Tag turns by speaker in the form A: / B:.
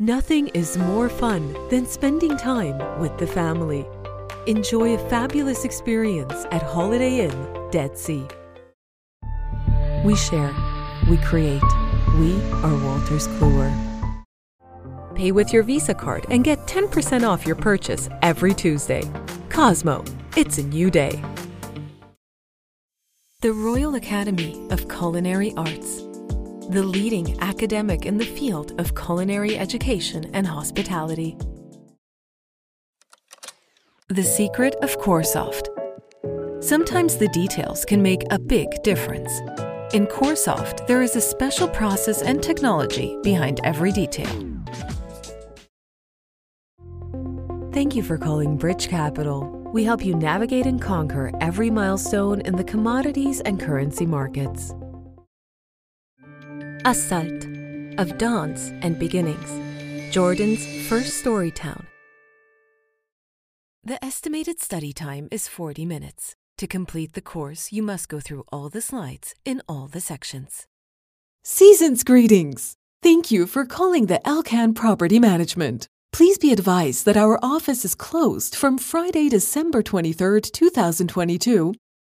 A: Nothing is more fun than spending time with the family. Enjoy a fabulous experience at Holiday Inn, Dead Sea. We share, we create. We are Wolters Kluwer. Pay with your Visa card and get 10% off your purchase every Tuesday. Cosmo, it's a new day. The Royal Academy of Culinary Arts, the leading academic in the field of culinary education and hospitality. The secret of CoreSoft. Sometimes the details can make a big difference. In CoreSoft, there is a special process and technology behind every detail. Thank you for calling Bridge Capital. We help you navigate and conquer every milestone in the commodities and currency markets. Asalt, of dawns and beginnings, Jordan's first story town. The estimated study time is 40 minutes. To complete the course, you must go through all the slides in all the sections.
B: Season's greetings! Thank you for calling the Alcan Property Management. Please be advised that our office is closed from Friday, December 23rd, 2022